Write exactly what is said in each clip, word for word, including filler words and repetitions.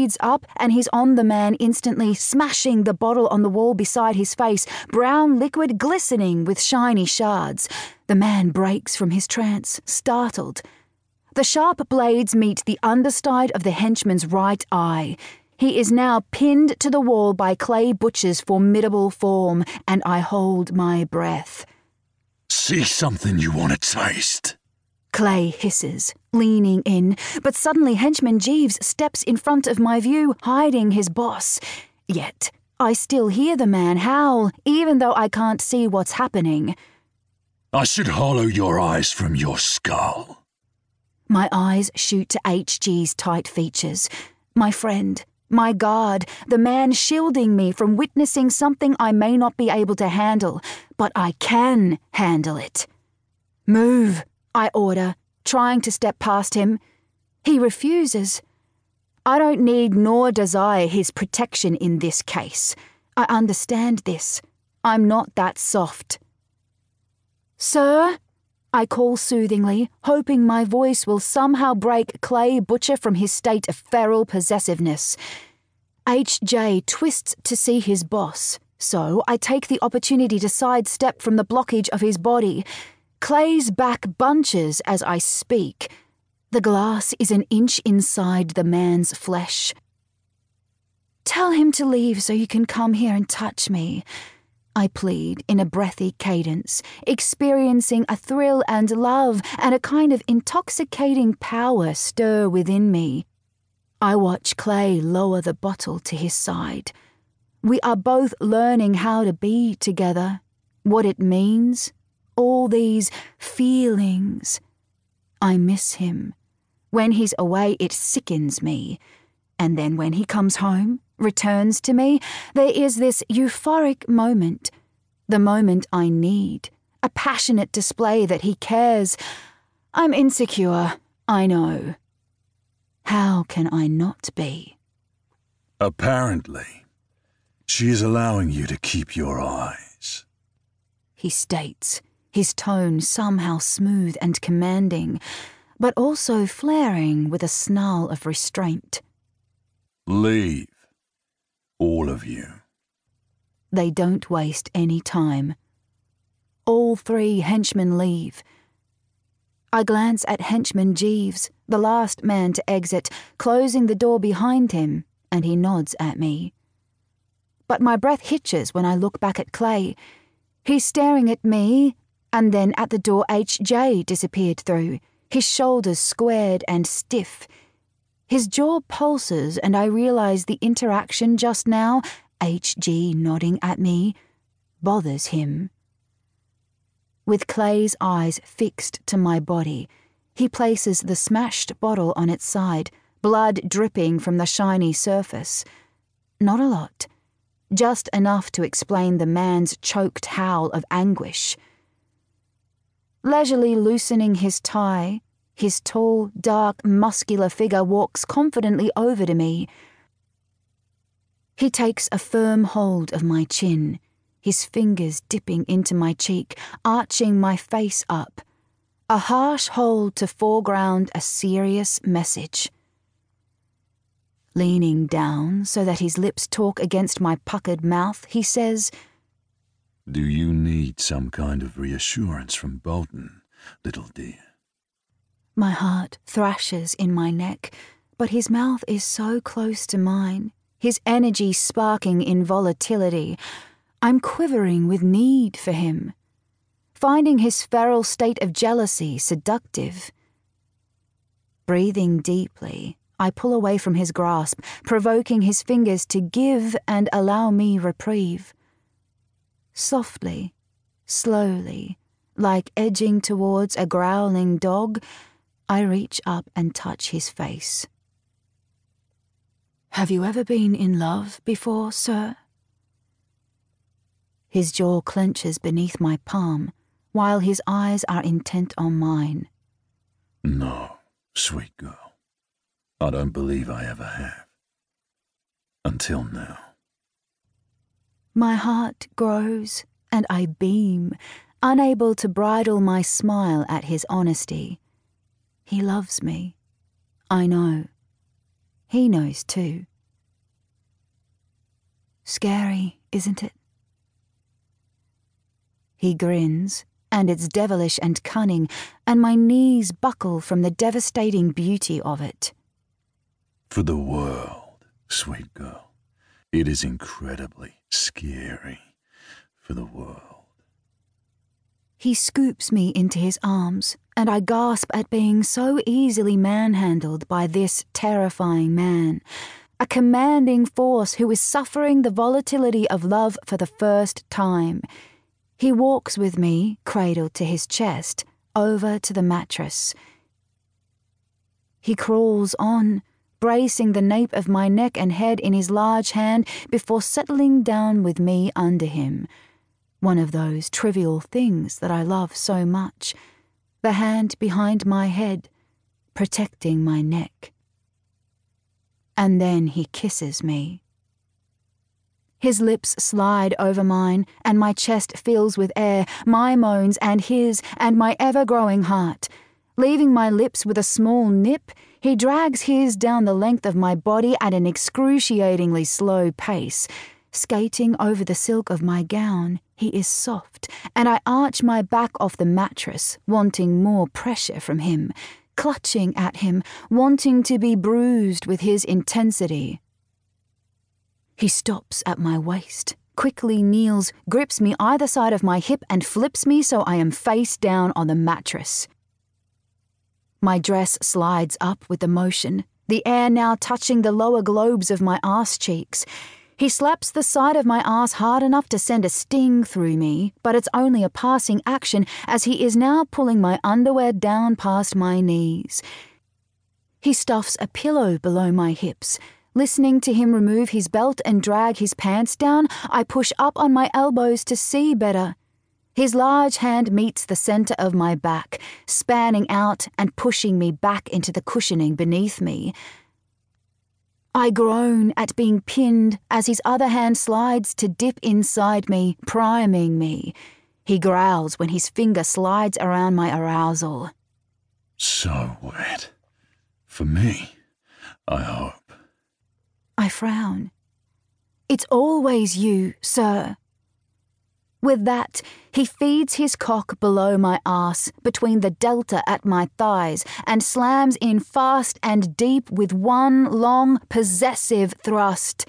speeds up and he's on the man instantly, smashing the bottle on the wall beside his face, brown liquid glistening with shiny shards. The man breaks from his trance, startled. The sharp blades meet the underside of the henchman's right eye. He is now pinned to the wall by Clay Butcher's formidable form, and I hold my breath. See something you want to taste? Clay hisses, leaning in, but suddenly Henchman Jeeves steps in front of my view, hiding his boss. Yet, I still hear the man howl, even though I can't see what's happening. I should hollow your eyes from your skull. My eyes shoot to H G's tight features. My friend, my guard, the man shielding me from witnessing something I may not be able to handle, but I can handle it. Move, I order, trying to step past him. He refuses. I don't need nor desire his protection in this case. I understand this. I'm not that soft. Sir? I call soothingly, hoping my voice will somehow break Clay Butcher from his state of feral possessiveness. H J twists to see his boss, so I take the opportunity to sidestep from the blockage of his body. Clay's back bunches as I speak. The glass is an inch inside the man's flesh. Tell him to leave so you can come here and touch me, I plead in a breathy cadence, experiencing a thrill and love and a kind of intoxicating power stir within me. I watch Clay lower the bottle to his side. We are both learning how to be together, what it means, all these feelings. I miss him. When he's away, it sickens me. And then when he comes home, returns to me, there is this euphoric moment, the moment I need, a passionate display that he cares. I'm insecure, I know. How can I not be? Apparently, she is allowing you to keep your eyes, he states, his tone somehow smooth and commanding, but also flaring with a snarl of restraint. Leave. All of you. They don't waste any time. All three henchmen leave. I glance at Henchman Jeeves, the last man to exit, closing the door behind him, and he nods at me. But my breath hitches when I look back at Clay. He's staring at me, and then at the door H J disappeared through, his shoulders squared and stiff. His jaw pulses, and I realize the interaction just now, H G nodding at me, bothers him. With Clay's eyes fixed to my body, he places the smashed bottle on its side, blood dripping from the shiny surface. Not a lot, just enough to explain the man's choked howl of anguish. Leisurely loosening his tie, his tall, dark, muscular figure walks confidently over to me. He takes a firm hold of my chin, his fingers dipping into my cheek, arching my face up. A harsh hold to foreground a serious message. Leaning down so that his lips talk against my puckered mouth, he says, Do you need some kind of reassurance from Bolton, little dear? My heart thrashes in my neck, but his mouth is so close to mine, his energy sparking in volatility. I'm quivering with need for him, finding his feral state of jealousy seductive. Breathing deeply, I pull away from his grasp, provoking his fingers to give and allow me reprieve. Softly, slowly, like edging towards a growling dog, I reach up and touch his face. Have you ever been in love before, sir? His jaw clenches beneath my palm, while his eyes are intent on mine. No, sweet girl. I don't believe I ever have. Until now. My heart grows, and I beam, unable to bridle my smile at his honesty. He loves me. I know. He knows too. Scary, isn't it? He grins, and it's devilish and cunning, and my knees buckle from the devastating beauty of it. For the world, sweet girl, it is incredibly scary for the world. He scoops me into his arms, and I gasp at being so easily manhandled by this terrifying man, a commanding force who is suffering the volatility of love for the first time. He walks with me, cradled to his chest, over to the mattress. He crawls on, bracing the nape of my neck and head in his large hand before settling down with me under him. One of those trivial things that I love so much, the hand behind my head, protecting my neck. And then he kisses me. His lips slide over mine, and my chest fills with air, my moans and his, and my ever-growing heart. Leaving my lips with a small nip, he drags his down the length of my body at an excruciatingly slow pace. Skating over the silk of my gown, he is soft, and I arch my back off the mattress, wanting more pressure from him, clutching at him, wanting to be bruised with his intensity. He stops at my waist, quickly kneels, grips me either side of my hip and flips me so I am face down on the mattress. My dress slides up with the motion, the air now touching the lower globes of my arse cheeks. He slaps the side of my arse hard enough to send a sting through me, but it's only a passing action as he is now pulling my underwear down past my knees. He stuffs a pillow below my hips. Listening to him remove his belt and drag his pants down, I push up on my elbows to see better. His large hand meets the center of my back, spanning out and pushing me back into the cushioning beneath me. I groan at being pinned as his other hand slides to dip inside me, priming me. He growls when his finger slides around my arousal. So wet. For me, I hope. I frown. It's always you, sir. With that, he feeds his cock below my arse, between the delta at my thighs, and slams in fast and deep with one long, possessive thrust.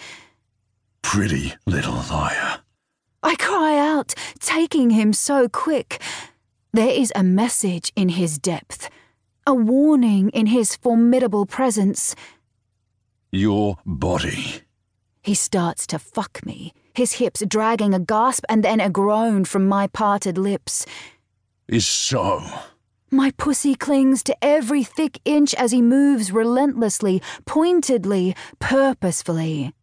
Pretty little liar. I cry out, taking him so quick. There is a message in his depth, a warning in his formidable presence. Your body. He starts to fuck me, his hips dragging a gasp and then a groan from my parted lips. Is so. My pussy clings to every thick inch as he moves relentlessly, pointedly, purposefully.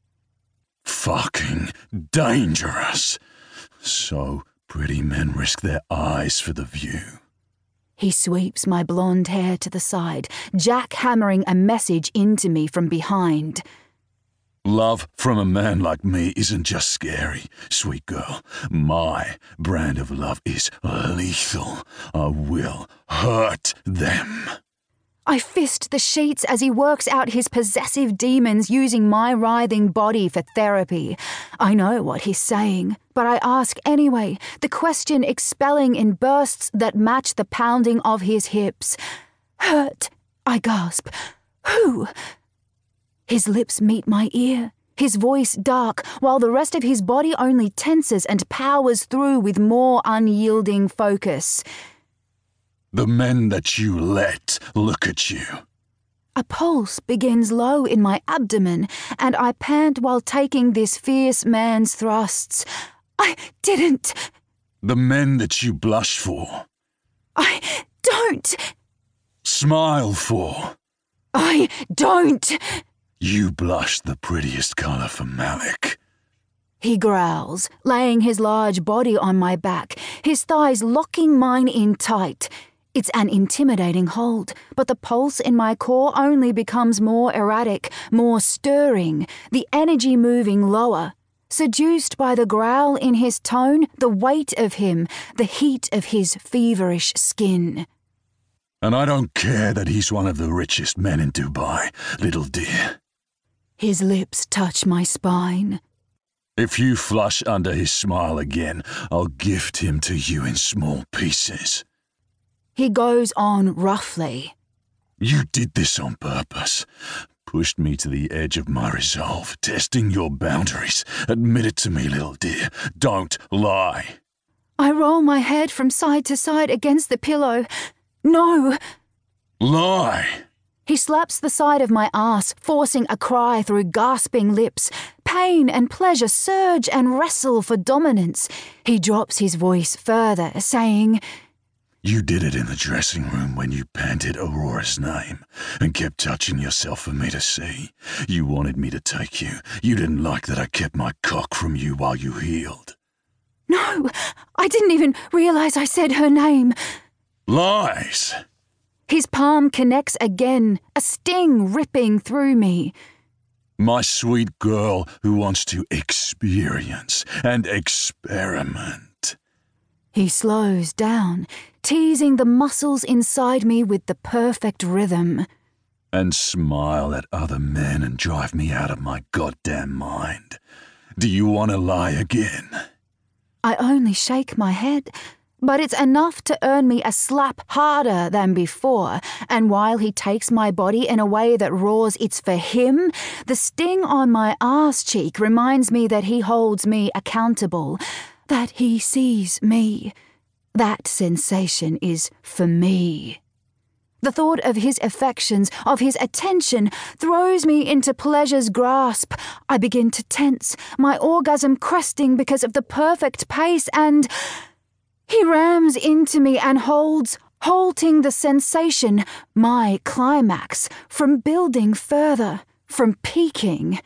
Fucking dangerous. So pretty men risk their eyes for the view. He sweeps my blonde hair to the side, jackhammering a message into me from behind. Love from a man like me isn't just scary, sweet girl. My brand of love is lethal. I will hurt them. I fist the sheets as he works out his possessive demons using my writhing body for therapy. I know what he's saying, but I ask anyway, the question expelling in bursts that match the pounding of his hips. Hurt, I gasp. Who? His lips meet my ear, his voice dark, while the rest of his body only tenses and powers through with more unyielding focus. The men that you let look at you. A pulse begins low in my abdomen, and I pant while taking this fierce man's thrusts. I didn't. The men that you blush for. I don't. Smile for. I don't. You blush the prettiest colour for Malik. He growls, laying his large body on my back, his thighs locking mine in tight. It's an intimidating hold, but the pulse in my core only becomes more erratic, more stirring, the energy moving lower. Seduced by the growl in his tone, the weight of him, the heat of his feverish skin. And I don't care that he's one of the richest men in Dubai, little dear. His lips touch my spine. If you flush under his smile again, I'll gift him to you in small pieces. He goes on roughly. You did this on purpose. Pushed me to the edge of my resolve, testing your boundaries. Admit it to me, little dear. Don't lie. I roll my head from side to side against the pillow. No. Lie. He slaps the side of my ass, forcing a cry through gasping lips. Pain and pleasure surge and wrestle for dominance. He drops his voice further, saying, You did it in the dressing room when you panted Aurora's name and kept touching yourself for me to see. You wanted me to take you. You didn't like that I kept my cock from you while you healed. No, I didn't even realize I said her name. Lies. His palm connects again, a sting ripping through me. My sweet girl who wants to experience and experiment. He slows down, teasing the muscles inside me with the perfect rhythm. And smile at other men and drive me out of my goddamn mind. Do you want to lie again? I only shake my head, but it's enough to earn me a slap harder than before, and while he takes my body in a way that roars it's for him, the sting on my arse cheek reminds me that he holds me accountable, that he sees me. That sensation is for me. The thought of his affections, of his attention, throws me into pleasure's grasp. I begin to tense, my orgasm cresting because of the perfect pace, and he rams into me and holds, halting the sensation, my climax, from building further, from peaking.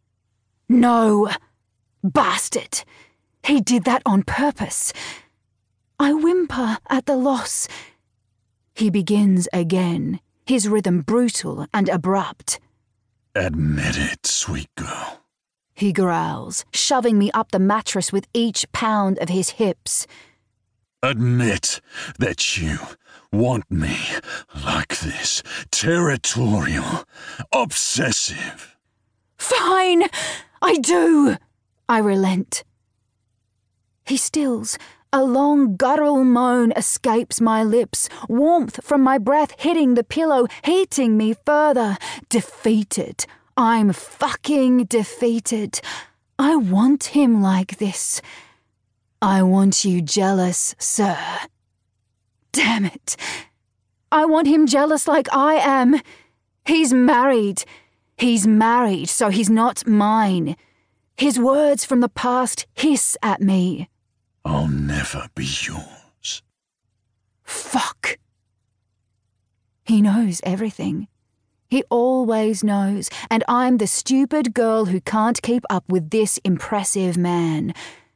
No, bastard! He did that on purpose. I whimper at the loss. He begins again, his rhythm brutal and abrupt. Admit it, sweet girl. He growls, shoving me up the mattress with each pound of his hips. Admit that you want me like this, territorial, obsessive. Fine, I do. I relent. He stills. A long guttural moan escapes my lips, warmth from my breath hitting the pillow, heating me further. Defeated. I'm fucking defeated. I want him like this. I want you jealous, sir. Damn it. I want him jealous like I am. He's married. He's married, so he's not mine. His words from the past hiss at me. I'll never be yours. Fuck. He knows everything. He always knows, and I'm the stupid girl who can't keep up with this impressive man.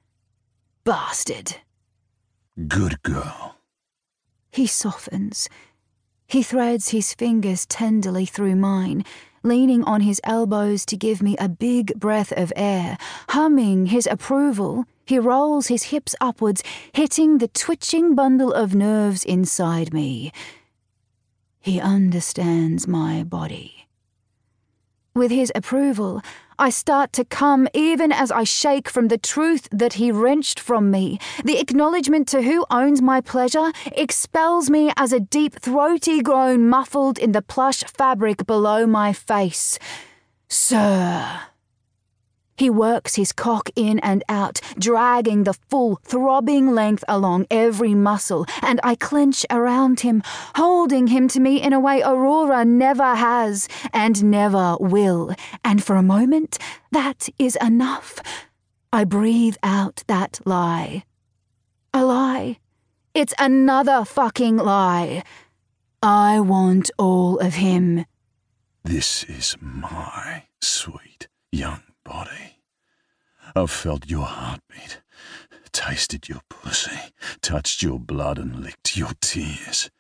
Bastard. Good girl. He softens. He threads his fingers tenderly through mine, leaning on his elbows to give me a big breath of air, humming his approval. He rolls his hips upwards, hitting the twitching bundle of nerves inside me. He understands my body. With his approval, I start to come even as I shake from the truth that he wrenched from me. The acknowledgement to who owns my pleasure expels me as a deep throaty groan muffled in the plush fabric below my face. Sir. He works his cock in and out, dragging the full, throbbing length along every muscle, and I clench around him, holding him to me in a way Aurora never has and never will. And for a moment, that is enough. I breathe out that lie. A lie. It's another fucking lie. I want all of him. This is my sweet young body. I've felt your heartbeat, tasted your pussy, touched your blood and licked your tears.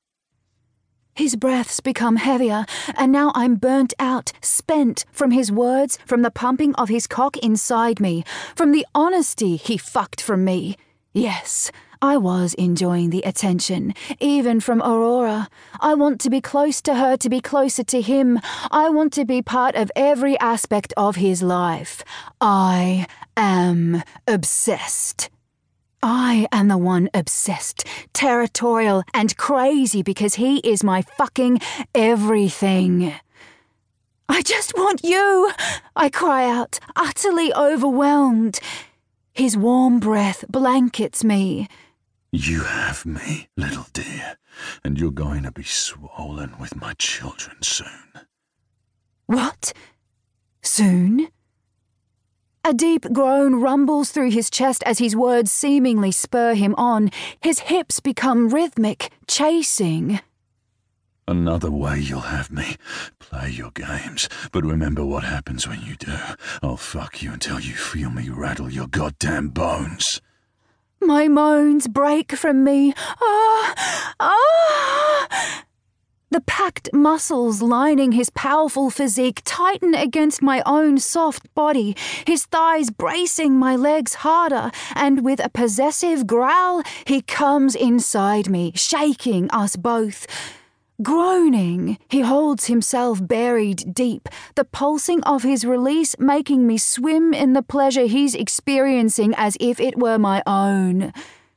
His breaths become heavier, and now I'm burnt out, spent from his words, from the pumping of his cock inside me, from the honesty he fucked from me. Yes, I was enjoying the attention, even from Aurora. I want to be close to her to be closer to him. I want to be part of every aspect of his life. I am obsessed. I am the one obsessed, territorial, and crazy because he is my fucking everything. I just want you, I cry out, utterly overwhelmed. His warm breath blankets me. You have me, little dear, and you're going to be swollen with my children soon. What? Soon? A deep groan rumbles through his chest as his words seemingly spur him on. His hips become rhythmic, chasing. Another way you'll have me. Play your games, but remember what happens when you do. I'll fuck you until you feel me rattle your goddamn bones. My moans break from me. Ah! Ah! The packed muscles lining his powerful physique tighten against my own soft body, his thighs bracing my legs harder, and with a possessive growl, he comes inside me, shaking us both. Groaning, he holds himself buried deep, the pulsing of his release making me swim in the pleasure he's experiencing as if it were my own.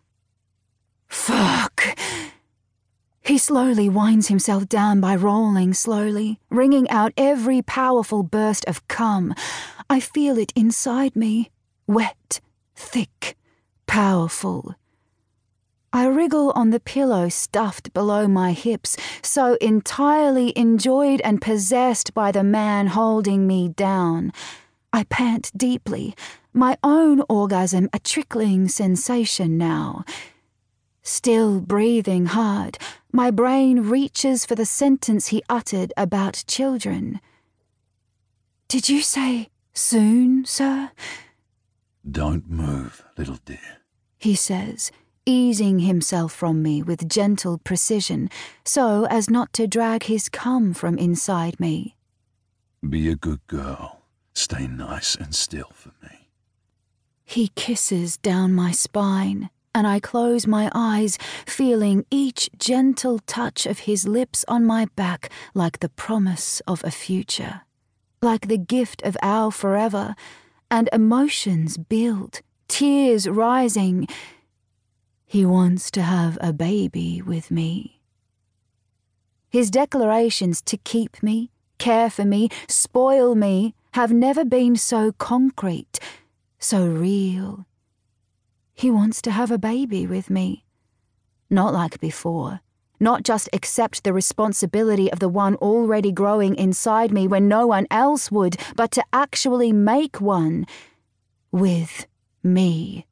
Fuck. He slowly winds himself down by rolling slowly, wringing out every powerful burst of cum. I feel it inside me, wet, thick, powerful. I wriggle on the pillow stuffed below my hips, so entirely enjoyed and possessed by the man holding me down. I pant deeply, my own orgasm a trickling sensation now. Still breathing hard, my brain reaches for the sentence he uttered about children. Did you say soon, sir? Don't move, little dear, he says, easing himself from me with gentle precision, so as not to drag his cum from inside me. Be a good girl. Stay nice and still for me. He kisses down my spine, and I close my eyes, feeling each gentle touch of his lips on my back like the promise of a future, like the gift of our forever, and emotions build, tears rising. He wants to have a baby with me. His declarations to keep me, care for me, spoil me have never been so concrete, so real. He wants to have a baby with me. Not like before. Not just accept the responsibility of the one already growing inside me when no one else would, but to actually make one. With me.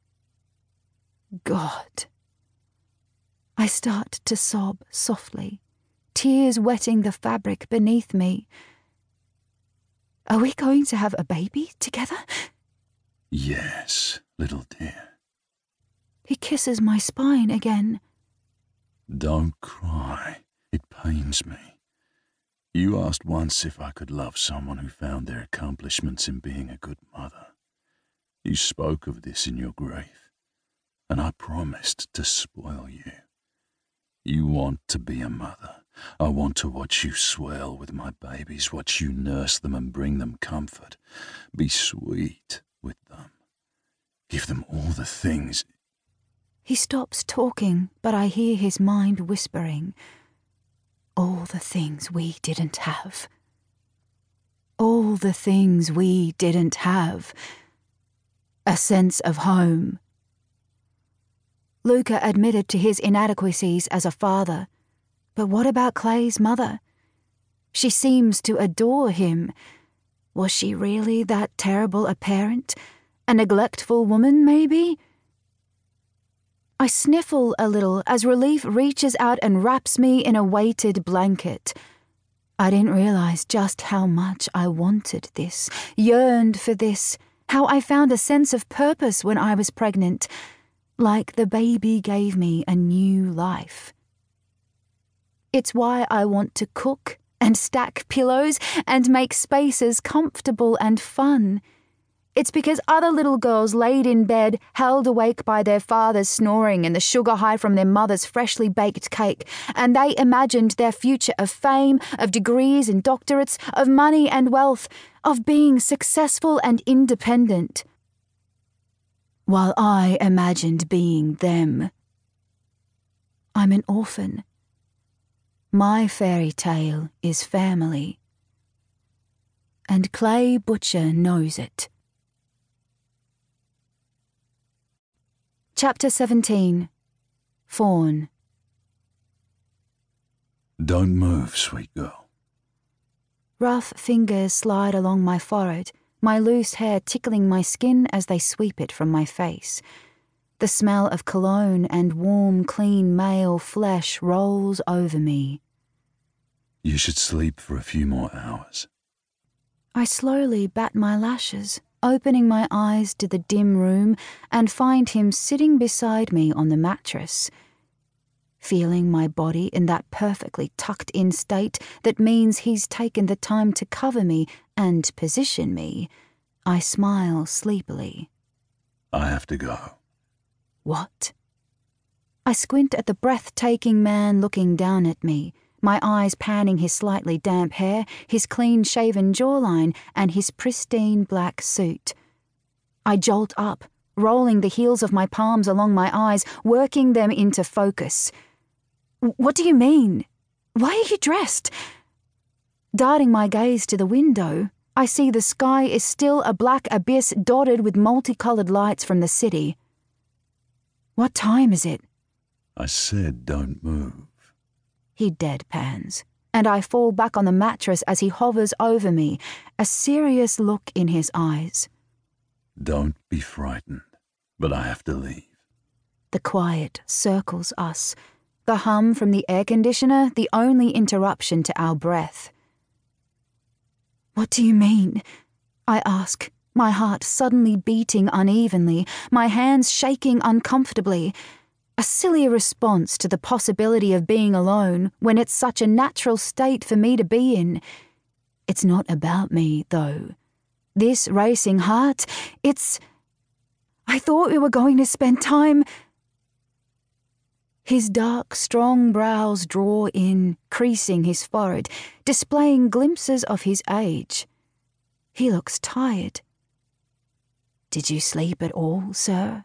God. I start to sob softly, tears wetting the fabric beneath me. Are we going to have a baby together? Yes, little dear. He kisses my spine again. Don't cry. It pains me. You asked once if I could love someone who found their accomplishments in being a good mother. You spoke of this in your grief, and I promised to spoil you. You want to be a mother. I want to watch you swell with my babies, watch you nurse them and bring them comfort. Be sweet with them. Give them all the things. He stops talking, but I hear his mind whispering. All the things we didn't have. All the things we didn't have. A sense of home. Luca admitted to his inadequacies as a father. But what about Clay's mother? She seems to adore him. Was she really that terrible a parent? A neglectful woman, maybe? I sniffle a little as relief reaches out and wraps me in a weighted blanket. I didn't realize just how much I wanted this, yearned for this, how I found a sense of purpose when I was pregnant, like the baby gave me a new life. It's why I want to cook and stack pillows and make spaces comfortable and fun. It's because other little girls laid in bed, held awake by their fathers snoring and the sugar high from their mother's freshly baked cake, and they imagined their future of fame, of degrees and doctorates, of money and wealth, of being successful and independent. while I imagined being them. I'm an orphan. My fairy tale is family. And Clay Butcher knows it. Chapter seventeen. Fawn. Don't move, sweet girl. Rough fingers slide along my forehead, my loose hair tickling my skin as they sweep it from my face. The smell of cologne and warm, clean male flesh rolls over me. You should sleep for a few more hours. I slowly bat my lashes, opening my eyes to the dim room, and find him sitting beside me on the mattress. Feeling my body in that perfectly tucked-in state that means he's taken the time to cover me and position me, I smile sleepily. I have to go. What? I squint at the breathtaking man looking down at me, my eyes panning his slightly damp hair, his clean-shaven jawline, and his pristine black suit. I jolt up, rolling the heels of my palms along my eyes, working them into focus. What do you mean? Why are you dressed? Darting my gaze to the window, I see the sky is still a black abyss dotted with multicolored lights from the city. What time is it? I said don't move. He deadpans, and I fall back on the mattress as he hovers over me, a serious look in his eyes. Don't be frightened, but I have to leave. The quiet circles us, the hum from the air conditioner the only interruption to our breath. What do you mean? I ask, my heart suddenly beating unevenly, my hands shaking uncomfortably. A silly response to the possibility of being alone when it's such a natural state for me to be in. It's not about me, though. This racing heart, it's... I thought we were going to spend time... His dark, strong brows draw in, creasing his forehead, displaying glimpses of his age. He looks tired. Did you sleep at all, sir?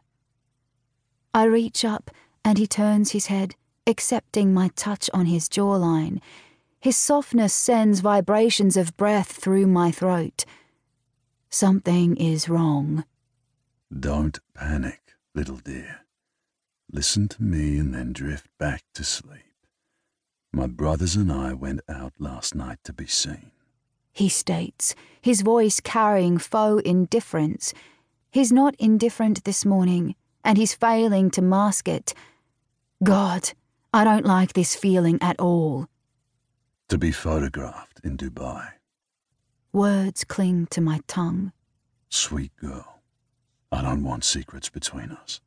I reach up, and he turns his head, accepting my touch on his jawline. His softness sends vibrations of breath through my throat. Something is wrong. Don't panic, little dear. Listen to me and then drift back to sleep. My brothers and I went out last night to be seen. He states, his voice carrying faux indifference. He's not indifferent this morning, and he's failing to mask it. God, I don't like this feeling at all. To be photographed in Dubai. Words cling to my tongue. Sweet girl, I don't want secrets between us.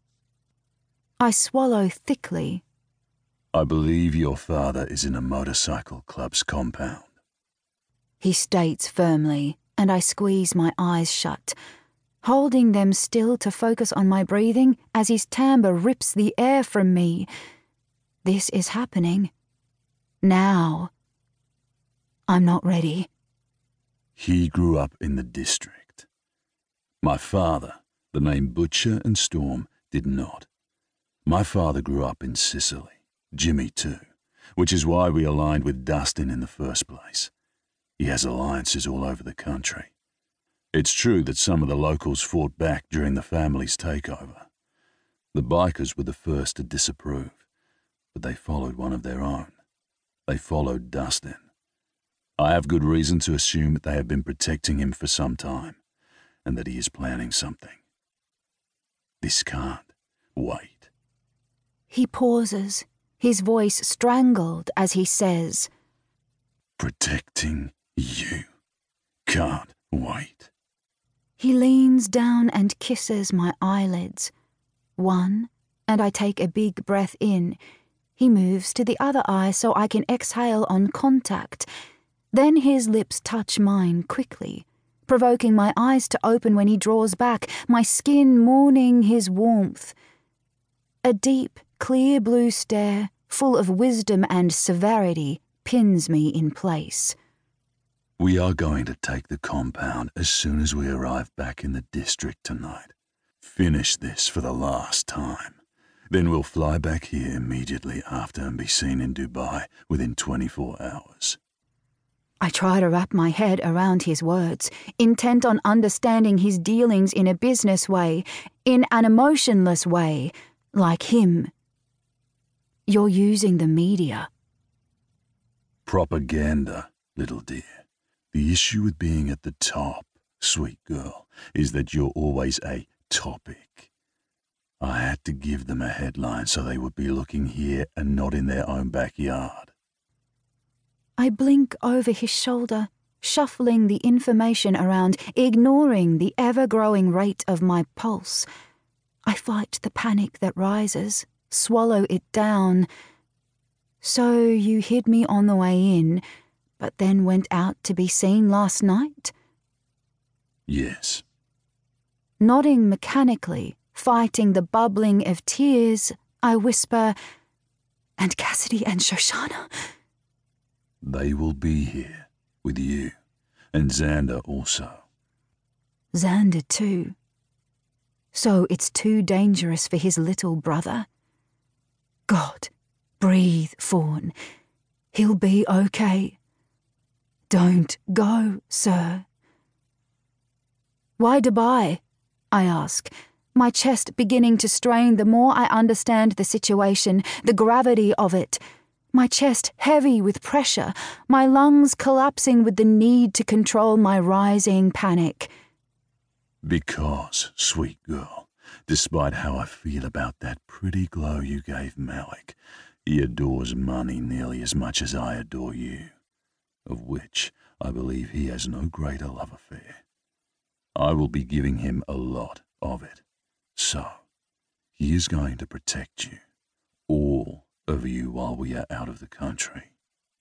I swallow thickly. I believe your father is in a motorcycle club's compound. He states firmly, and I squeeze my eyes shut, holding them still to focus on my breathing as his timbre rips the air from me. This is happening. Now. I'm not ready. He grew up in the district. My father, the name Butcher and Storm, did not. My father grew up in Sicily, Jimmy too, which is why we aligned with Dustin in the first place. He has alliances all over the country. It's true that some of the locals fought back during the family's takeover. The bikers were the first to disapprove, but they followed one of their own. They followed Dustin. I have good reason to assume that they have been protecting him for some time, and that he is planning something. This can't wait. He pauses, his voice strangled as he says, Protecting you can't wait. He leans down and kisses my eyelids. One, and I take a big breath in. He moves to the other eye so I can exhale on contact. Then his lips touch mine quickly, provoking my eyes to open when he draws back, my skin mourning his warmth. A deep, clear blue stare, full of wisdom and severity, pins me in place. We are going to take the compound as soon as we arrive back in the district tonight. Finish this for the last time. Then we'll fly back here immediately after and be seen in Dubai within twenty-four hours. I try to wrap my head around his words, intent on understanding his dealings in a business way, in an emotionless way, like him. You're using the media. Propaganda, little dear. The issue with being at the top, sweet girl, is that you're always a topic. I had to give them a headline so they would be looking here and not in their own backyard. I blink over his shoulder, shuffling the information around, ignoring the ever-growing rate of my pulse. I fight the panic that rises, swallow it down. So you hid me on the way in, but then went out to be seen last night? Yes. Nodding mechanically, fighting the bubbling of tears, I whisper, "And Cassidy and Shoshana?" They will be here, with you, and Xander also. Xander too. So it's too dangerous for his little brother? God, breathe, Fawn. He'll be okay. Don't go, sir. Why Dubai? I ask, my chest beginning to strain the more I understand the situation, the gravity of it. My chest heavy with pressure, my lungs collapsing with the need to control my rising panic. Because, sweet girl, despite how I feel about that pretty glow you gave Malik, he adores money nearly as much as I adore you, of which I believe he has no greater love affair. I will be giving him a lot of it, so he is going to protect you, all of you, while we are out of the country.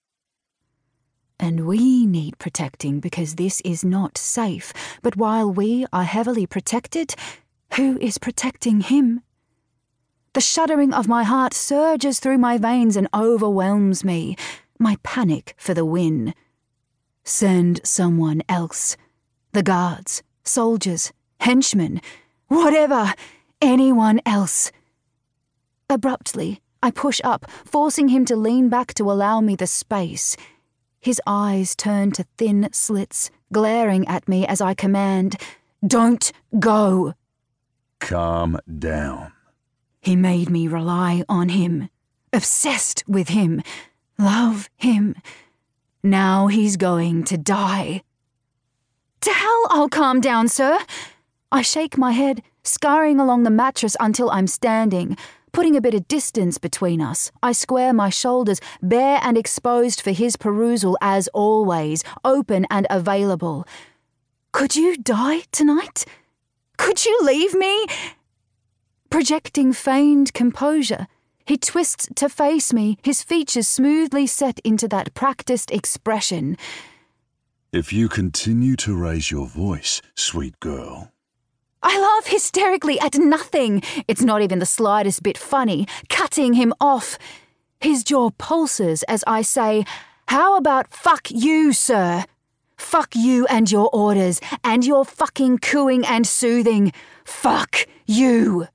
And we need protecting because this is not safe, but while we are heavily protected, who is protecting him? The shuddering of my heart surges through my veins and overwhelms me, my panic for the win. Send someone else. The guards, soldiers, henchmen, whatever, anyone else. Abruptly, I push up, forcing him to lean back to allow me the space. His eyes turn to thin slits, glaring at me as I command, "Don't go." Calm down. He made me rely on him, obsessed with him, love him. Now he's going to die. To hell I'll calm down, sir. I shake my head, scurrying along the mattress until I'm standing. Putting a bit of distance between us, I square my shoulders, bare and exposed for his perusal as always, open and available. Could you die tonight? Could you leave me? Projecting feigned composure, he twists to face me, his features smoothly set into that practiced expression. If you continue to raise your voice, sweet girl. I laugh hysterically at nothing. It's not even the slightest bit funny, cutting him off. His jaw pulses as I say, "How about fuck you, sir? Fuck you and your orders, and your fucking cooing and soothing. Fuck you."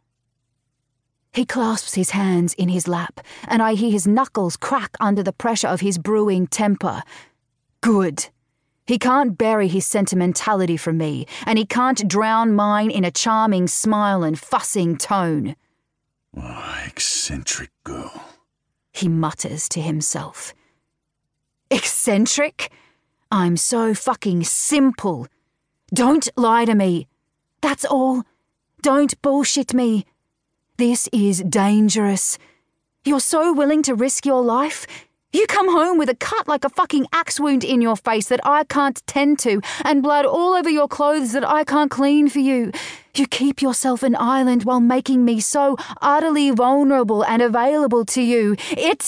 He clasps his hands in his lap, and I hear his knuckles crack under the pressure of his brewing temper. Good. He can't bury his sentimentality from me, and he can't drown mine in a charming smile and fussing tone. Oh, eccentric girl, he mutters to himself. Eccentric? I'm so fucking simple. Don't lie to me. That's all. Don't bullshit me. This is dangerous. You're so willing to risk your life. You come home with a cut like a fucking axe wound in your face that I can't tend to, and blood all over your clothes that I can't clean for you. You keep yourself an island while making me so utterly vulnerable and available to you. It...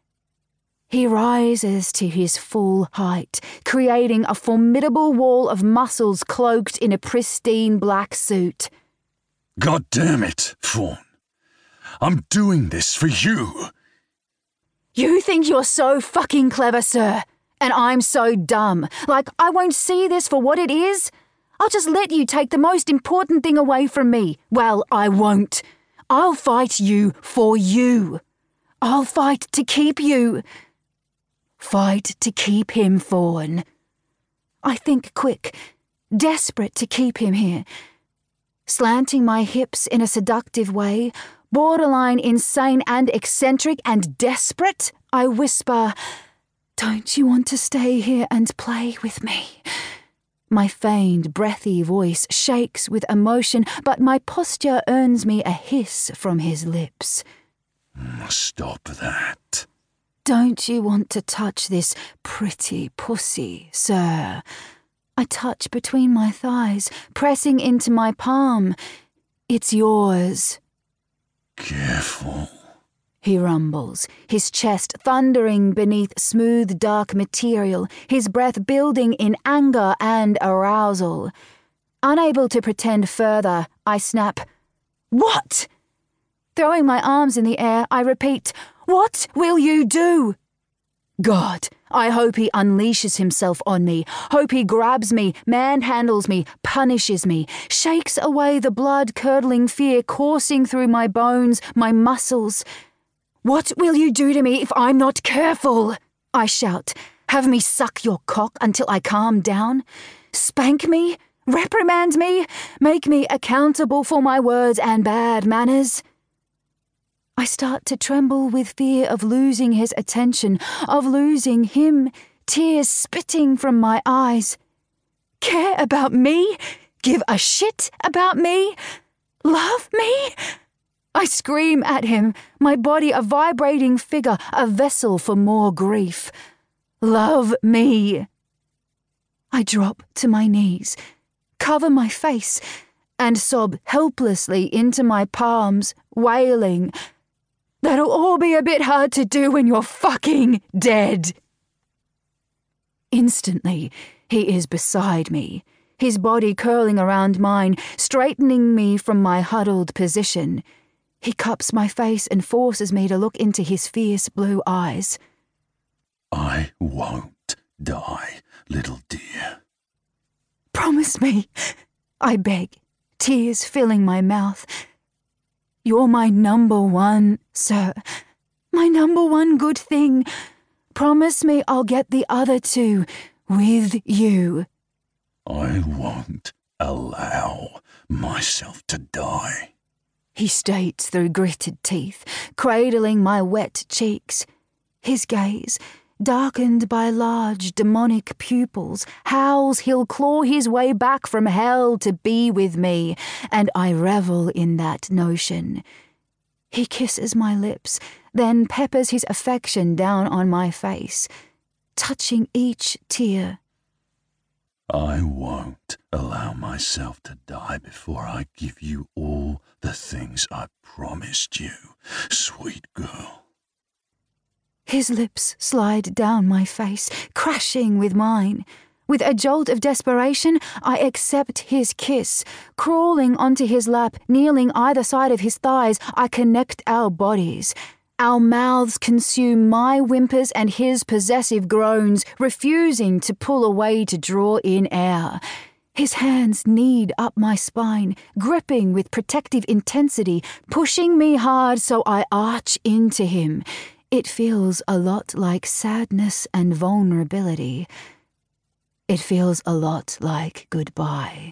He rises to his full height, creating a formidable wall of muscles cloaked in a pristine black suit. God damn it, Fawn. I'm doing this for you. You think you're so fucking clever, sir, and I'm so dumb. Like, I won't see this for what it is? I'll just let you take the most important thing away from me. Well, I won't. I'll fight you for you. I'll fight to keep you. Fight to keep him, Fawn. I think quick, desperate to keep him here. Slanting my hips in a seductive way, borderline insane and eccentric and desperate, I whisper, "Don't you want to stay here and play with me?" My feigned, breathy voice shakes with emotion, but my posture earns me a hiss from his lips. Stop that. Don't you want to touch this pretty pussy, sir? I touch between my thighs, pressing into my palm. It's yours. Careful, he rumbles, his chest thundering beneath smooth dark material, his breath building in anger and arousal. Unable to pretend further, I snap, "What?" Throwing my arms in the air, I repeat, "What will you do?" God, I hope he unleashes himself on me, hope he grabs me, manhandles me, punishes me, shakes away the blood-curdling fear coursing through my bones, my muscles. "What will you do to me if I'm not careful?" I shout. "Have me suck your cock until I calm down? Spank me? Reprimand me? Make me accountable for my words and bad manners?" I start to tremble with fear of losing his attention, of losing him, tears spitting from my eyes. Care about me? Give a shit about me? Love me? I scream at him, my body a vibrating figure, a vessel for more grief. Love me. I drop to my knees, cover my face, and sob helplessly into my palms, wailing, "That'll all be a bit hard to do when you're fucking dead." Instantly, he is beside me, his body curling around mine, straightening me from my huddled position. He cups my face and forces me to look into his fierce blue eyes. I won't die, little dear. "Promise me," I beg, tears filling my mouth. "You're my number one, sir. My number one good thing. Promise me I'll get the other two with you." I won't allow myself to die, he states through gritted teeth, cradling my wet cheeks. His gaze, darkened by large demonic pupils, howls he'll claw his way back from hell to be with me, and I revel in that notion. He kisses my lips, then peppers his affection down on my face, touching each tear. I won't allow myself to die before I give you all the things I promised you, sweet girl. His lips slide down my face, crashing with mine. With a jolt of desperation, I accept his kiss. Crawling onto his lap, kneeling either side of his thighs, I connect our bodies. Our mouths consume my whimpers and his possessive groans, refusing to pull away to draw in air. His hands knead up my spine, gripping with protective intensity, pushing me hard so I arch into him. It feels a lot like sadness and vulnerability. It feels a lot like goodbye.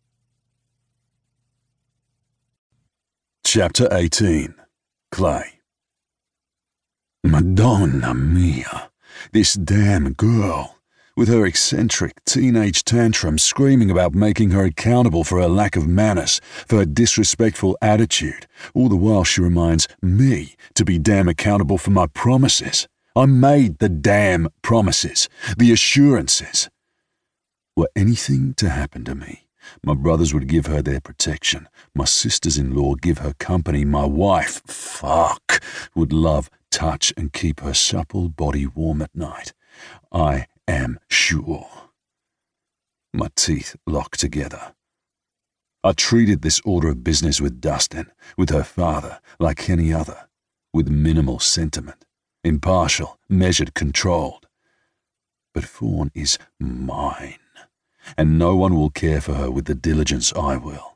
Chapter eighteen. Clay. Madonna mia, this damn girl, with her eccentric teenage tantrum screaming about making her accountable for her lack of manners, for her disrespectful attitude, all the while she reminds me to be damn accountable for my promises. I made the damn promises, the assurances. Were anything to happen to me, my brothers would give her their protection, my sisters-in-law give her company, my wife, fuck, would love, touch and keep her supple body warm at night. I am sure. My teeth lock together. I treated this order of business with Dustin, with her father, like any other, with minimal sentiment, impartial, measured, controlled. But Fawn is mine, and no one will care for her with the diligence I will.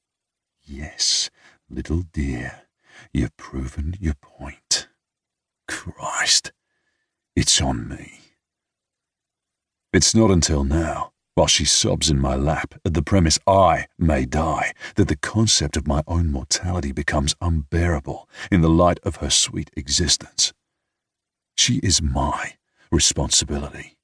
Yes, little dear, you've proven your point. Christ, it's on me. It's not until now, while she sobs in my lap at the premise I may die, that the concept of my own mortality becomes unbearable in the light of her sweet existence. She is my responsibility.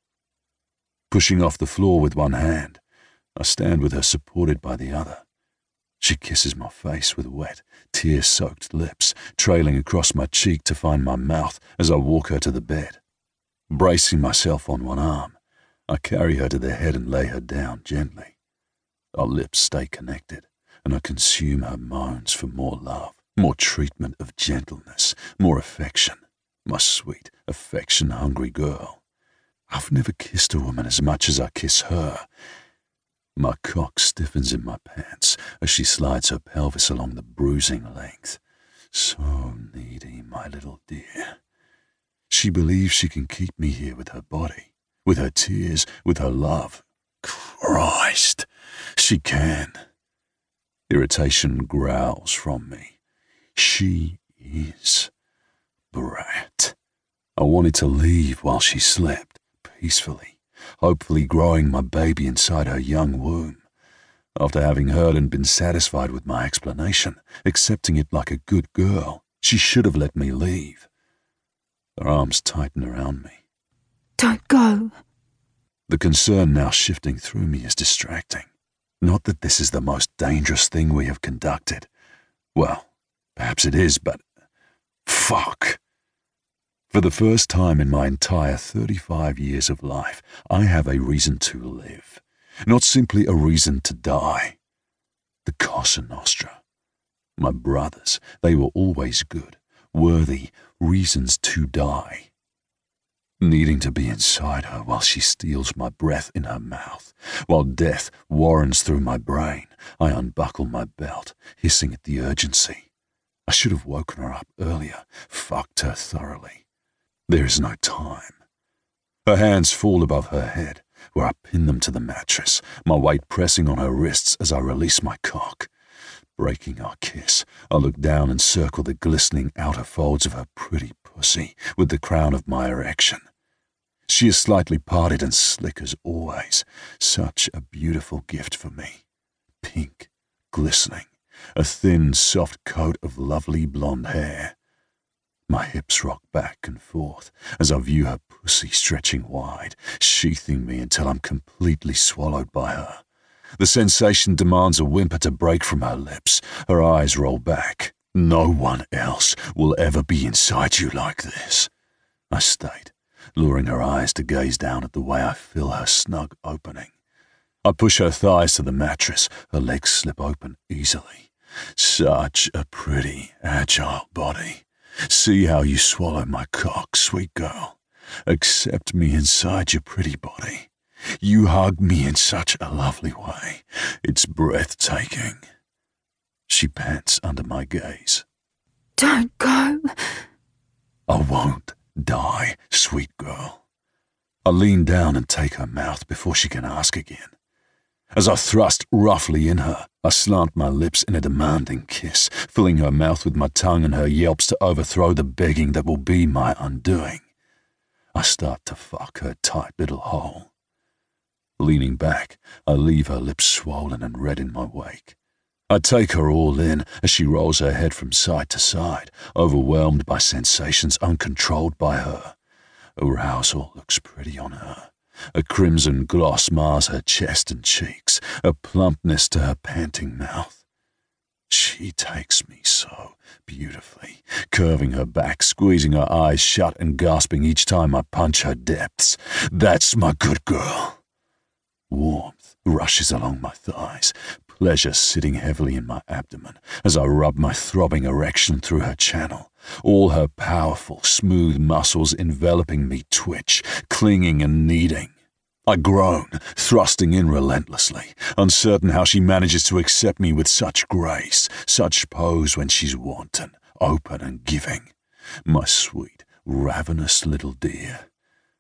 Pushing off the floor with one hand, I stand with her supported by the other. She kisses my face with wet, tear-soaked lips, trailing across my cheek to find my mouth as I walk her to the bed. Bracing myself on one arm, I carry her to the head and lay her down gently. Our lips stay connected, and I consume her moans for more love, more treatment of gentleness, more affection. My sweet, affection-hungry girl. I've never kissed a woman as much as I kiss her. My cock stiffens in my pants as she slides her pelvis along the bruising length. So needy, my little dear. She believes she can keep me here with her body, with her tears, with her love. Christ, she can. Irritation growls from me. She is. Brat. I wanted to leave while she slept, peacefully, hopefully growing my baby inside her young womb. After having heard and been satisfied with my explanation, accepting it like a good girl, she should have let me leave. Her arms tighten around me. Don't go. The concern now shifting through me is distracting. Not that this is the most dangerous thing we have conducted. Well, perhaps it is, but fuck. For the first time in my entire thirty-five years of life, I have a reason to live, not simply a reason to die. The Cosa Nostra. My brothers, they were always good, worthy reasons to die. Needing to be inside her while she steals my breath in her mouth, while death warrens through my brain, I unbuckle my belt, hissing at the urgency. I should have woken her up earlier, fucked her thoroughly. There is no time. Her hands fall above her head, where I pin them to the mattress, my weight pressing on her wrists as I release my cock. Breaking our kiss, I look down and circle the glistening outer folds of her pretty pussy with the crown of my erection. She is slightly parted and slick as always. Such a beautiful gift for me. Pink, glistening, a thin, soft coat of lovely blonde hair. My hips rock back and forth as I view her pussy stretching wide, sheathing me until I'm completely swallowed by her. The sensation demands a whimper to break from her lips. Her eyes roll back. No one else will ever be inside you like this, I state, luring her eyes to gaze down at the way I fill her snug opening. I push her thighs to the mattress, her legs slip open easily. Such a pretty, agile body. See how you swallow my cock, sweet girl. Accept me inside your pretty body. You hug me in such a lovely way. It's breathtaking. She pants under my gaze. Don't go. I won't die, sweet girl. I lean down and take her mouth before she can ask again. As I thrust roughly in her, I slant my lips in a demanding kiss, filling her mouth with my tongue and her yelps to overthrow the begging that will be my undoing. I start to fuck her tight little hole. Leaning back, I leave her lips swollen and red in my wake. I take her all in as she rolls her head from side to side, overwhelmed by sensations uncontrolled by her. Arousal looks pretty on her. A crimson gloss mars her chest and cheeks, a plumpness to her panting mouth. She takes me so beautifully, curving her back, squeezing her eyes shut and gasping each time I punch her depths. That's my good girl. Warmth rushes along my thighs, pleasure sitting heavily in my abdomen as I rub my throbbing erection through her channel. All her powerful, smooth muscles enveloping me twitch, clinging and kneading. I groan, thrusting in relentlessly, uncertain how she manages to accept me with such grace, such pose when she's wanton, open and giving. My sweet, ravenous little dear.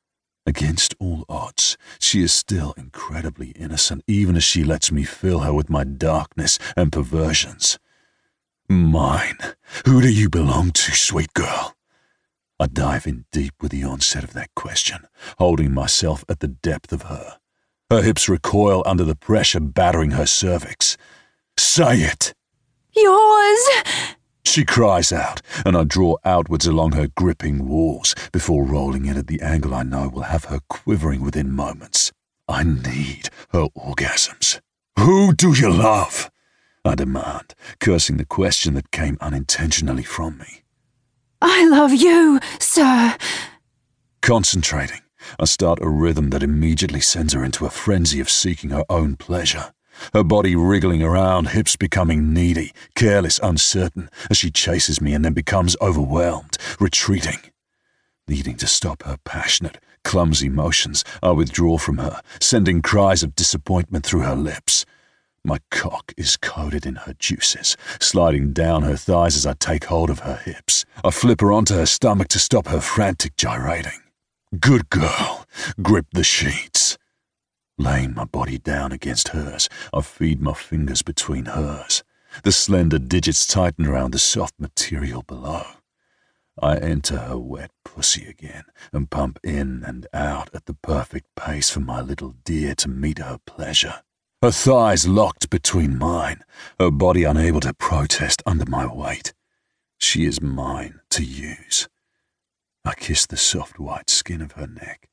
Against all odds, she is still incredibly innocent, even as she lets me fill her with my darkness and perversions. Mine. Who do you belong to, sweet girl? I dive in deep with the onset of that question, holding myself at the depth of her. Her hips recoil under the pressure battering her cervix. Say it! Yours! She cries out, and I draw outwards along her gripping walls before rolling in at the angle I know will have her quivering within moments. I need her orgasms. Who do you love? I demand, cursing the question that came unintentionally from me. I love you, sir. Concentrating, I start a rhythm that immediately sends her into a frenzy of seeking her own pleasure. Her body wriggling around, hips becoming needy, careless, uncertain, as she chases me and then becomes overwhelmed, retreating. Needing to stop her passionate, clumsy motions, I withdraw from her, sending cries of disappointment through her lips. My cock is coated in her juices, sliding down her thighs as I take hold of her hips. I flip her onto her stomach to stop her frantic gyrating. Good girl, grip the sheets. Laying my body down against hers, I feed my fingers between hers. The slender digits tighten around the soft material below. I enter her wet pussy again and pump in and out at the perfect pace for my little dear to meet her pleasure. Her thighs locked between mine, her body unable to protest under my weight. She is mine to use. I kiss the soft white skin of her neck.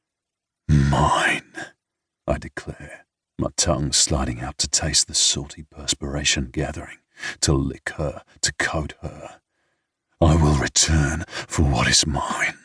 Mine, I declare, my tongue sliding out to taste the salty perspiration gathering, to lick her, to coat her. I will return for what is mine.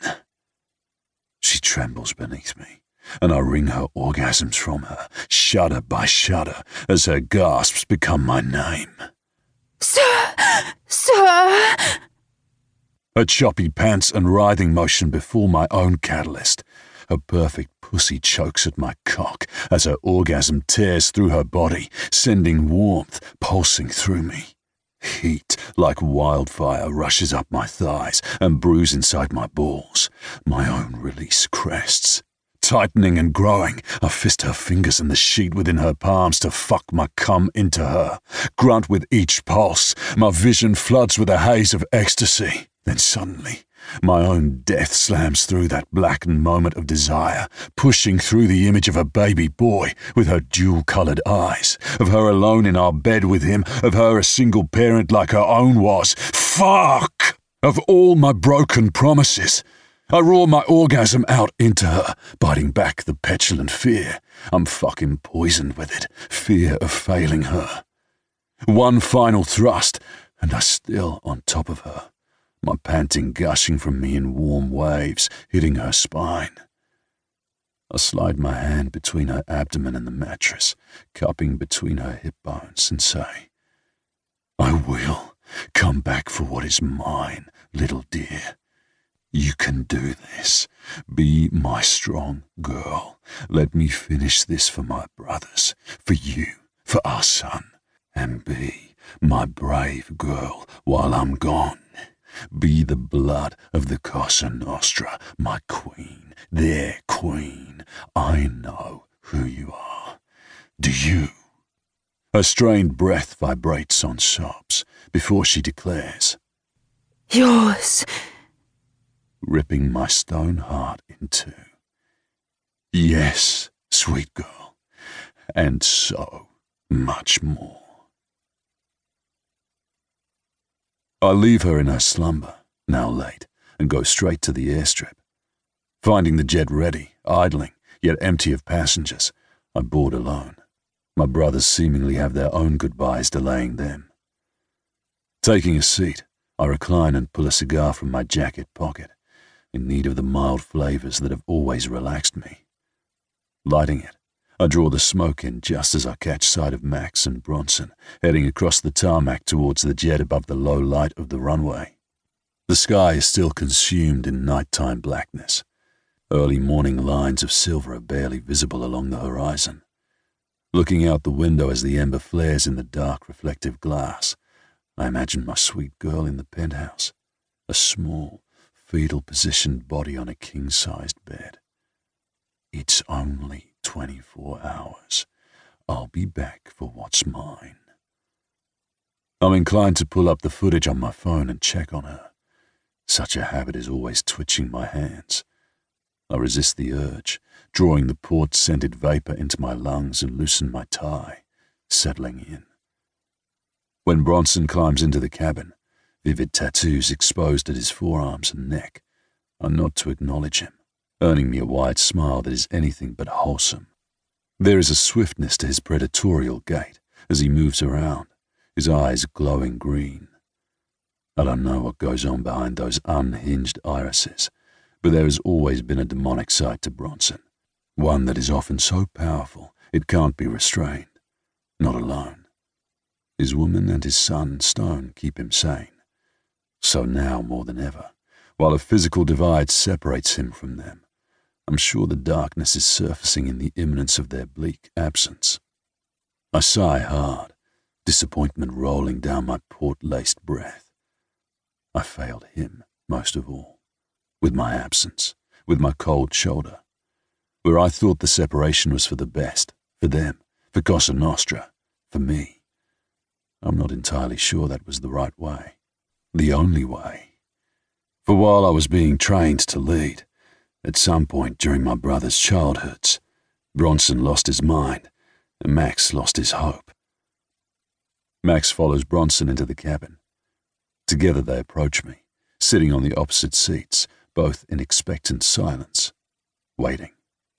She trembles beneath me, and I wring her orgasms from her, shudder by shudder, as her gasps become my name. Sir! Sir! Her choppy pants and writhing motion before my own catalyst. Her perfect pussy chokes at my cock as her orgasm tears through her body, sending warmth pulsing through me. Heat, like wildfire, rushes up my thighs and brews inside my balls. My own release crests. Tightening and growing, I fist her fingers in the sheet within her palms to fuck my cum into her. Grunt with each pulse, my vision floods with a haze of ecstasy. Then suddenly, my own death slams through that blackened moment of desire, pushing through the image of a baby boy with her jewel-coloured eyes, of her alone in our bed with him, of her a single parent like her own was. Fuck! Of all my broken promises. I roar my orgasm out into her, biting back the petulant fear. I'm fucking poisoned with it, fear of failing her. One final thrust, and I'm still on top of her. My panting gushing from me in warm waves, hitting her spine. I slide my hand between her abdomen and the mattress, cupping between her hip bones, and say, I will come back for what is mine, little dear. You can do this. Be my strong girl. Let me finish this for my brothers, for you, for our son, and be my brave girl while I'm gone. Be the blood of the Cosa Nostra, my queen, their queen. I know who you are. Do you? Her strained breath vibrates on sobs before she declares, Yours. Ripping my stone heart in two. Yes, sweet girl, and so much more. I leave her in her slumber, now late, and go straight to the airstrip. Finding the jet ready, idling, yet empty of passengers, I board alone. My brothers seemingly have their own goodbyes delaying them. Taking a seat, I recline and pull a cigar from my jacket pocket, in need of the mild flavors that have always relaxed me. Lighting it, I draw the smoke in just as I catch sight of Max and Bronson heading across the tarmac towards the jet above the low light of the runway. The sky is still consumed in nighttime blackness. Early morning lines of silver are barely visible along the horizon. Looking out the window as the ember flares in the dark reflective glass, I imagine my sweet girl in the penthouse, a small, fetal-positioned body on a king-sized bed. It's only twenty-four hours. I'll be back for what's mine. I'm inclined to pull up the footage on my phone and check on her. Such a habit is always twitching my hands. I resist the urge, drawing the port-scented vapor into my lungs and loosen my tie, settling in. When Bronson climbs into the cabin, vivid tattoos exposed at his forearms and neck, I nod to acknowledge him, earning me a wide smile that is anything but wholesome. There is a swiftness to his predatorial gait as he moves around, his eyes glowing green. I don't know what goes on behind those unhinged irises, but there has always been a demonic side to Bronson, one that is often so powerful it can't be restrained, not alone. His woman and his son, Stone, keep him sane. So now more than ever, while a physical divide separates him from them, I'm sure the darkness is surfacing in the imminence of their bleak absence. I sigh hard, disappointment rolling down my port-laced breath. I failed him most of all, with my absence, with my cold shoulder. Where I thought the separation was for the best, for them, for Cosa Nostra, for me. I'm not entirely sure that was the right way, the only way. For while I was being trained to lead, at some point during my brother's childhoods, Bronson lost his mind and Max lost his hope. Max follows Bronson into the cabin. Together they approach me, sitting on the opposite seats, both in expectant silence, waiting.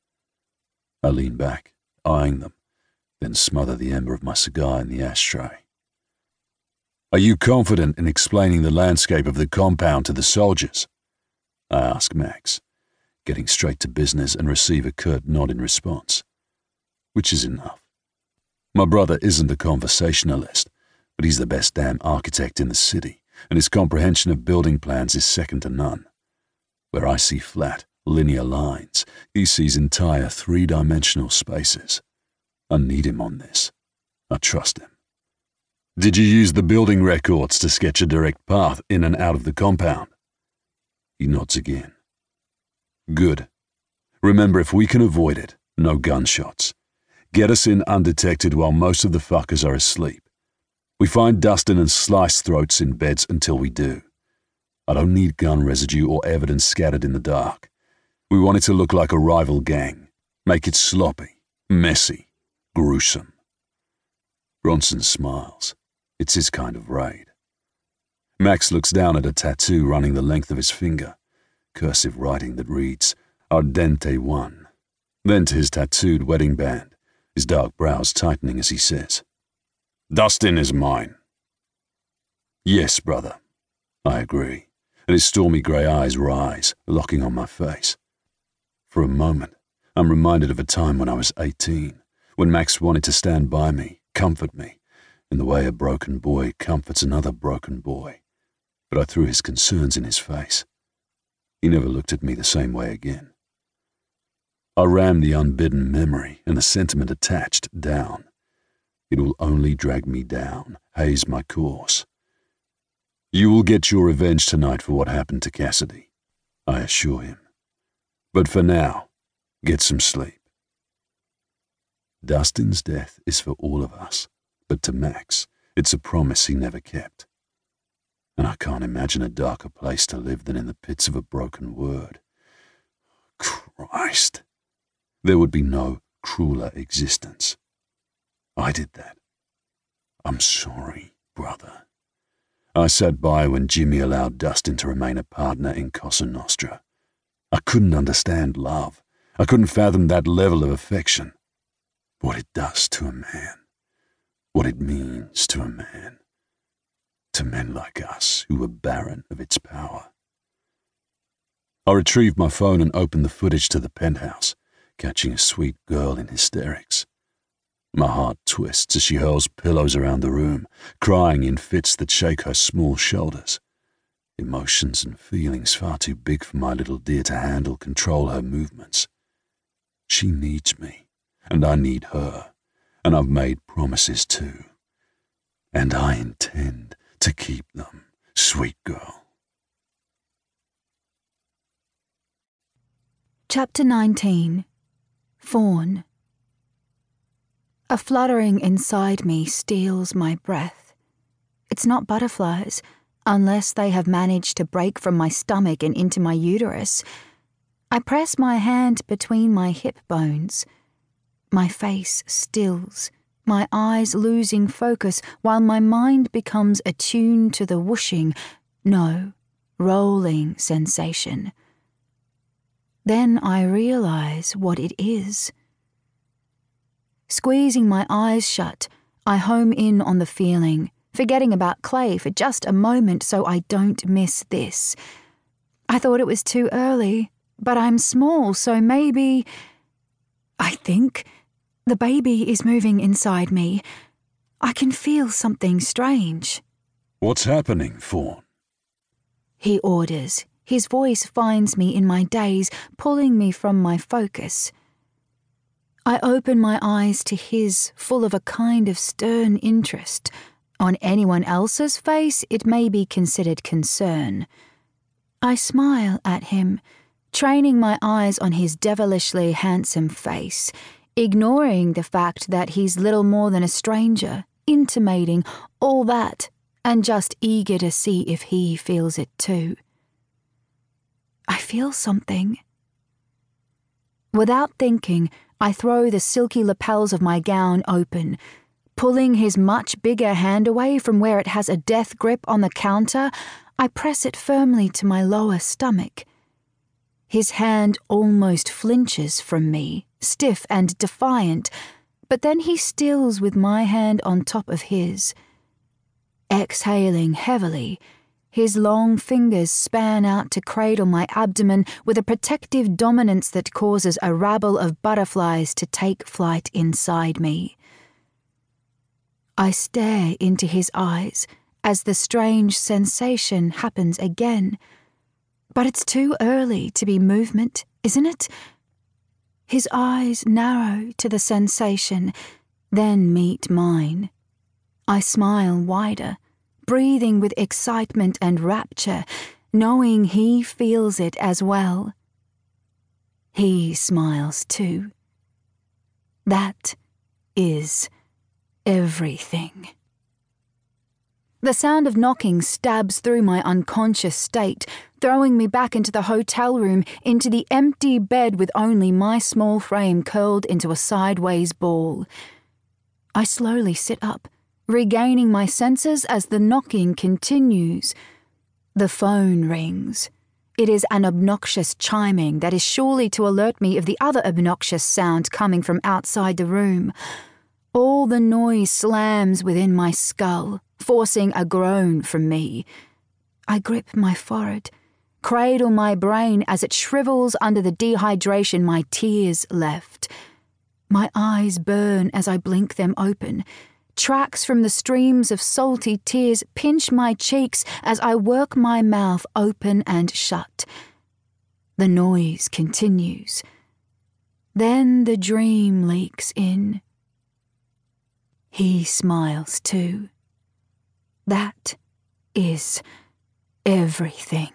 I lean back, eyeing them, then smother the ember of my cigar in the ashtray. Are you confident in explaining the landscape of the compound to the soldiers? I ask Max, getting straight to business and receive a curt nod in response, which is enough. My brother isn't a conversationalist, but he's the best damn architect in the city, and his comprehension of building plans is second to none. Where I see flat, linear lines, he sees entire three-dimensional spaces. I need him on this. I trust him. Did you use the building records to sketch a direct path in and out of the compound? He nods again. Good. Remember, if we can avoid it, no gunshots. Get us in undetected while most of the fuckers are asleep. We find Dustin and slice throats in beds until we do. I don't need gun residue or evidence scattered in the dark. We want it to look like a rival gang. Make it sloppy, messy, gruesome. Bronson smiles. It's his kind of raid. Max looks down at a tattoo running the length of his finger, cursive writing that reads, Ardente One. Then to his tattooed wedding band, his dark brows tightening as he says, Dustin is mine. Yes, brother. I agree, and his stormy grey eyes rise, locking on my face. For a moment, I'm reminded of a time when I was eighteen, when Max wanted to stand by me, comfort me, in the way a broken boy comforts another broken boy, but I threw his concerns in his face. He never looked at me the same way again. I rammed the unbidden memory and the sentiment attached down. It will only drag me down, haze my course. You will get your revenge tonight for what happened to Cassidy, I assure him. But for now, get some sleep. Dustin's death is for all of us, but to Max, it's a promise he never kept. And I can't imagine a darker place to live than in the pits of a broken word. Christ! There would be no crueler existence. I did that. I'm sorry, brother. I sat by when Jimmy allowed Dustin to remain a partner in Cosa Nostra. I couldn't understand love. I couldn't fathom that level of affection. What it does to a man. What it means to a man. To men like us who were barren of its power. I retrieved my phone and opened the footage to the penthouse, catching a sweet girl in hysterics. My heart twists as she hurls pillows around the room, crying in fits that shake her small shoulders. Emotions and feelings far too big for my little dear to handle control her movements. She needs me, and I need her, and I've made promises too. And I intend to keep them, sweet girl. Chapter nineteen. Fawn. A fluttering inside me steals my breath. It's not butterflies, unless they have managed to break from my stomach and into my uterus. I press my hand between my hip bones. My face stills, my eyes losing focus while my mind becomes attuned to the whooshing, no, rolling sensation. Then I realize what it is. Squeezing my eyes shut, I home in on the feeling, forgetting about Clay for just a moment so I don't miss this. I thought it was too early, but I'm small, so maybe... I think the baby is moving inside me. I can feel something strange. What's happening, Fawn? He orders. His voice finds me in my daze, pulling me from my focus. I open my eyes to his, full of a kind of stern interest. On anyone else's face, it may be considered concern. I smile at him, training my eyes on his devilishly handsome face, ignoring the fact that he's little more than a stranger, intimating all that, and just eager to see if he feels it too. I feel something. Without thinking, I throw the silky lapels of my gown open, pulling his much bigger hand away from where it has a death grip on the counter. I press it firmly to my lower stomach. His hand almost flinches from me, stiff and defiant, but then he stills with my hand on top of his. Exhaling heavily, his long fingers span out to cradle my abdomen with a protective dominance that causes a rabble of butterflies to take flight inside me. I stare into his eyes as the strange sensation happens again. But it's too early to be movement, isn't it? His eyes narrow to the sensation, then meet mine. I smile wider, breathing with excitement and rapture, knowing he feels it as well. He smiles too. That is everything. The sound of knocking stabs through my unconscious state, throwing me back into the hotel room, into the empty bed with only my small frame curled into a sideways ball. I slowly sit up, regaining my senses as the knocking continues. The phone rings. It is an obnoxious chiming that is surely to alert me of the other obnoxious sound coming from outside the room. All the noise slams within my skull, forcing a groan from me. I grip my forehead, cradle my brain as it shrivels under the dehydration my tears left. My eyes burn as I blink them open. Tracks from the streams of salty tears pinch my cheeks as I work my mouth open and shut. The noise continues. Then the dream leaks in. He smiles too. That is everything.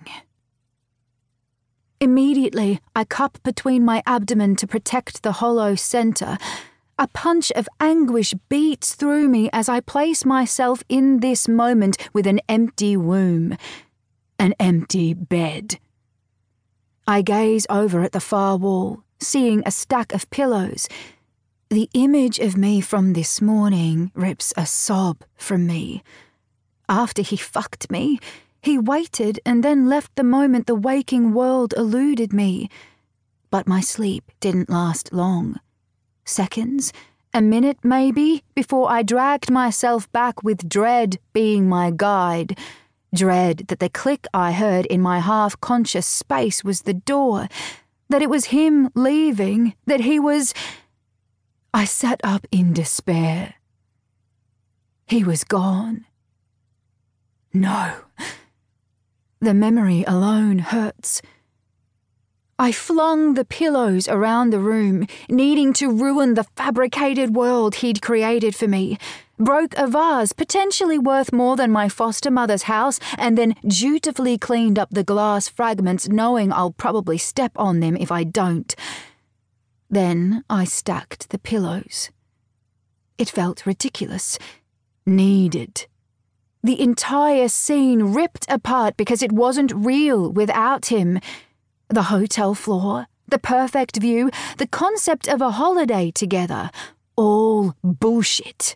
Immediately, I cup between my abdomen to protect the hollow center. A punch of anguish beats through me as I place myself in this moment with an empty womb, an empty bed. I gaze over at the far wall, seeing a stack of pillows. The image of me from this morning rips a sob from me. After he fucked me, he waited and then left the moment the waking world eluded me. But my sleep didn't last long. Seconds, a minute maybe, before I dragged myself back with dread being my guide. Dread that the click I heard in my half-conscious space was the door, that it was him leaving, that he was... I sat up in despair. He was gone. No. The memory alone hurts. I flung the pillows around the room, needing to ruin the fabricated world he'd created for me, broke a vase potentially worth more than my foster mother's house, and then dutifully cleaned up the glass fragments, knowing I'll probably step on them if I don't. Then I stacked the pillows. It felt ridiculous. Needed. The entire scene ripped apart because it wasn't real without him. The hotel floor, the perfect view, the concept of a holiday together. All bullshit.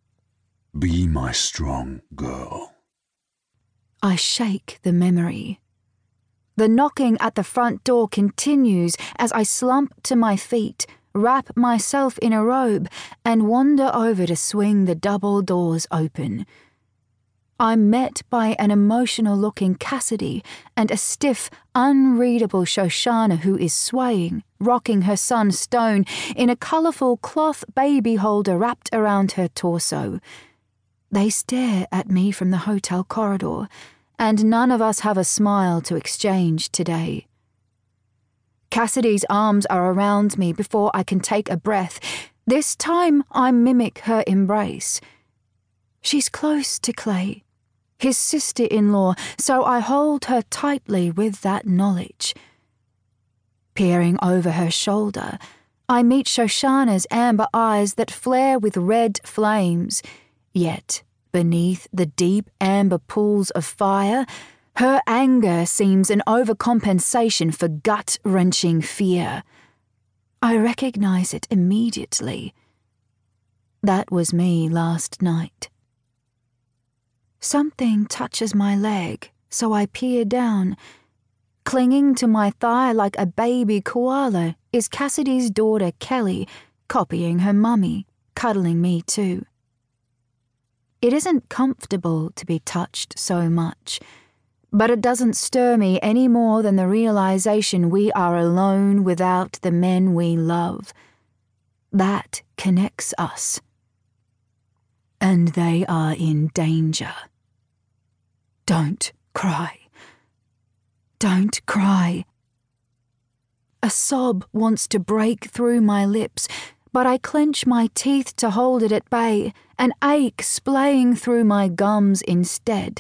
Be my strong girl. I shake the memory. The knocking at the front door continues as I slump to my feet, wrap myself in a robe, and wander over to swing the double doors open. I'm met by an emotional-looking Cassidy and a stiff, unreadable Shoshana who is swaying, rocking her son Stone in a colourful cloth baby holder wrapped around her torso. They stare at me from the hotel corridor, and none of us have a smile to exchange today. Cassidy's arms are around me before I can take a breath. This time I mimic her embrace. She's close to Clay, his sister-in-law, so I hold her tightly with that knowledge. Peering over her shoulder, I meet Shoshana's amber eyes that flare with red flames, yet beneath the deep amber pools of fire, her anger seems an overcompensation for gut-wrenching fear. I recognize it immediately. That was me last night. Something touches my leg, so I peer down. Clinging to my thigh like a baby koala is Cassidy's daughter Kelly, copying her mummy, cuddling me too. It isn't comfortable to be touched so much, but it doesn't stir me any more than the realization we are alone without the men we love. That connects us. And they are in danger. Don't cry. Don't cry. A sob wants to break through my lips, but I clench my teeth to hold it at bay, an ache splaying through my gums instead.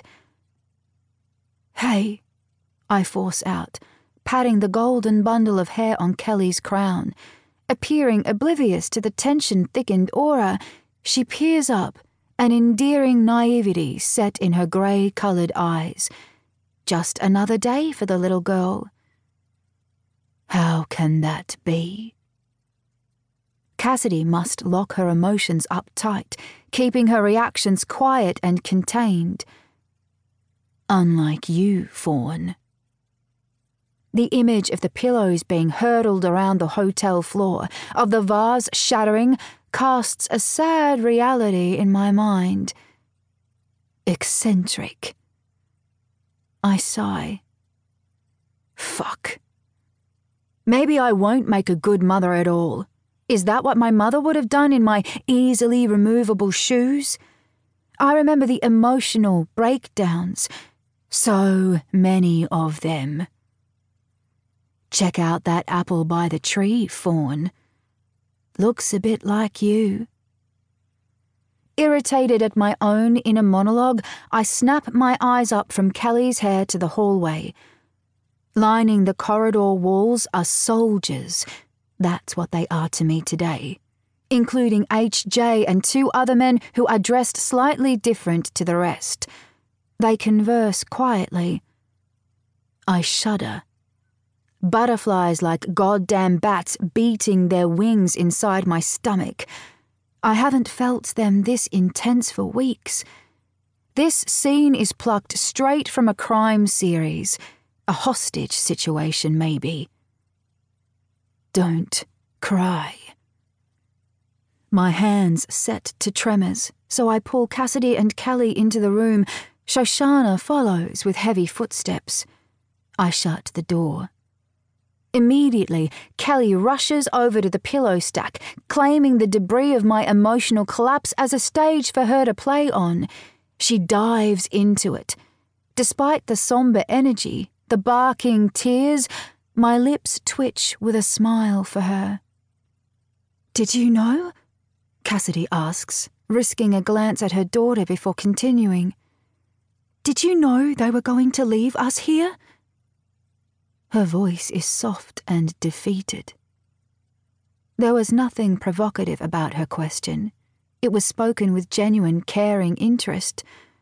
Hey, I force out, patting the golden bundle of hair on Kelly's crown. Appearing oblivious to the tension-thickened aura, she peers up, an endearing naivety set in her grey-coloured eyes. Just another day for the little girl. How can that be? Cassidy must lock her emotions up tight, keeping her reactions quiet and contained. Unlike you, Fawn. The image of the pillows being hurtled around the hotel floor, of the vase shattering, casts a sad reality in my mind. Eccentric. I sigh. Fuck. Maybe I won't make a good mother at all. Is that what my mother would have done in my easily removable shoes? I remember the emotional breakdowns. So many of them. Check out that apple by the tree, Fawn. Looks a bit like you. Irritated at my own inner monologue, I snap my eyes up from Kelly's hair to the hallway. Lining the corridor walls are soldiers. That's what they are to me today, including H J and two other men who are dressed slightly different to the rest. They converse quietly. I shudder. Butterflies like goddamn bats beating their wings inside my stomach. I haven't felt them this intense for weeks. This scene is plucked straight from a crime series, a hostage situation maybe. Don't cry. My hands set to tremors, so I pull Cassidy and Kelly into the room. Shoshana follows with heavy footsteps. I shut the door. Immediately, Kelly rushes over to the pillow stack, claiming the debris of my emotional collapse as a stage for her to play on. She dives into it. Despite the somber energy, the barking tears, my lips twitch with a smile for her. Did you know? Cassidy asks, risking a glance at her daughter before continuing. Did you know they were going to leave us here? Her voice is soft and defeated. There was nothing provocative about her question. It was spoken with genuine, caring interest,